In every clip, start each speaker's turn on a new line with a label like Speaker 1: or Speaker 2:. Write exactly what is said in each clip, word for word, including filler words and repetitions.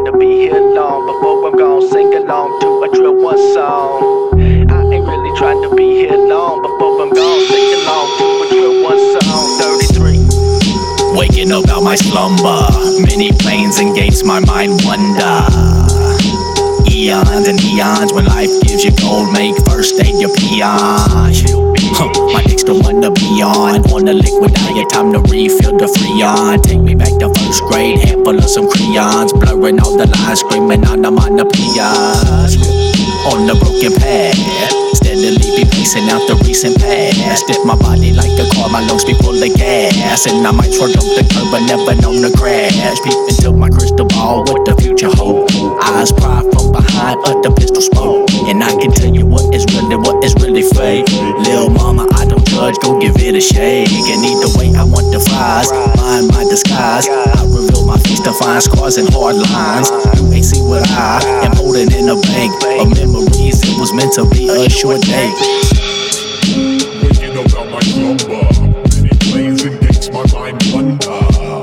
Speaker 1: trying to be here long. Before I'm gone, sing along to a drill one song. I ain't really trying to be here long. Before I'm gone, sing along to a drill one song. thirty-three.
Speaker 2: Waking up out my slumber, many planes and gates, my mind wonder. Eons and eons, when life gives you gold, make first aid your peon. Huh, my dick's the one to be on. On the liquid diet, time to refill the freon. Take me back to first grade, handful of some crayons, blurring all the lines, screaming on the monopoeias. On the broken path, steadily be pacing out the recent past. If my body like a car, my lungs be full of gas, and I might swerve up the curb but never known to crash. Peep into my crystal ball, what the future hold. Eyes pry from behind of the pistol smoke, and I can tell you what is really, what is really fake. Lil' mama, I don't judge, go give it a shake. And either way, I want the fries, mind my disguise. I reveal my face to find scars and hard lines. You ain't see what I am holding in a bank of memories. It was meant to be a short day.
Speaker 3: Waking up out my slumber, many planes and gates, my mind wonder.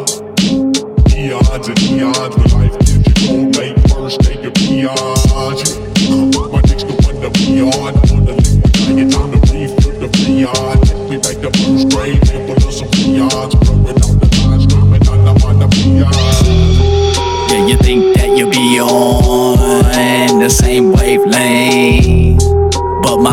Speaker 3: Eons and eons, when life gives you gold, make first take your peons. My dick's the one to be on. On the liquid diet, time to refill the freon. Take me back to first grade, handful of some peons, blurring out the lines, screaming on the monopoeias.
Speaker 2: Yeah, you think that you be on the same wavelength, but my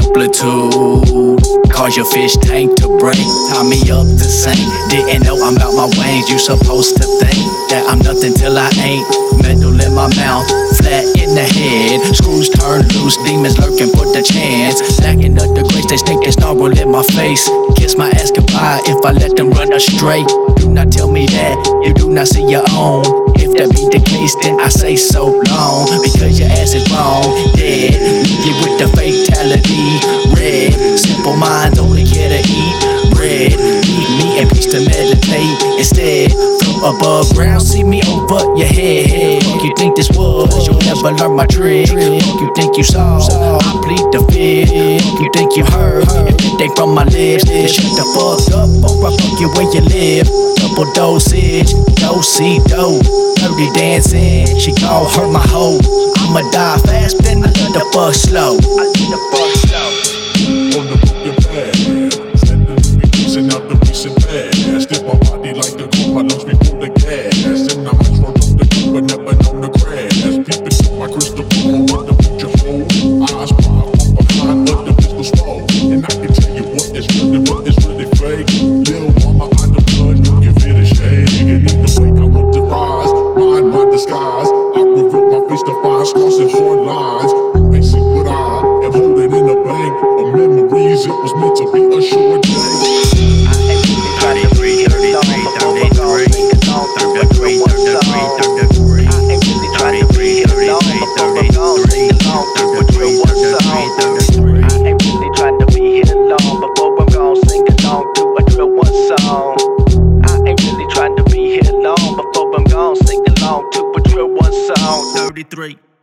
Speaker 2: amplitude cause your fish tank to break. Tie me up to sink. Didn't know I'm out my wings. You supposed to think that I'm nothing till I ain't. Metal in my mouth, flat in the head. Screws turn loose, demons lurking for the chance. Lacking up the grace, they stink, they snarl in my face. Kiss my ass goodbye if I let them run astray. Do not tell me that you do not see your own. If that be the case, then I say so long. Because your ass is wrong, dead. Leave you with the fatality. Red, simple minds only care to eat bread. Leave me in peace to meditate. Instead, from above ground, see me over your head. Fuck you think this was? You'll never learn my trick. Fuck you think you saw? I plead the fifth. Fuck you think you heard? If it ain't from my lips, then shut the fuck up or I fuck you where you live. Double dosage, do-see do. Dirty dancing, she gon' hurt my hoe. I'ma die fast, then I let the fuck slow.
Speaker 1: I let the fuck slow.
Speaker 3: On the broken path, steadily be pacing out the recent past. If my body like a car, my lungs be full of gas, and I might swerve up the curb but never known to crash. Peep into my crystal ball, what the future hold. Eyes pry from behind of the pistol smoke, and I can tell you what is really, what is really fake. Lil' mama, I the blood, you give it a shake. And either way, I want to rise, mind my disguise. I reveal my face to find scars and hard lines. They see what I am holding in a bank of memories. It was meant to be a short day.
Speaker 1: Three.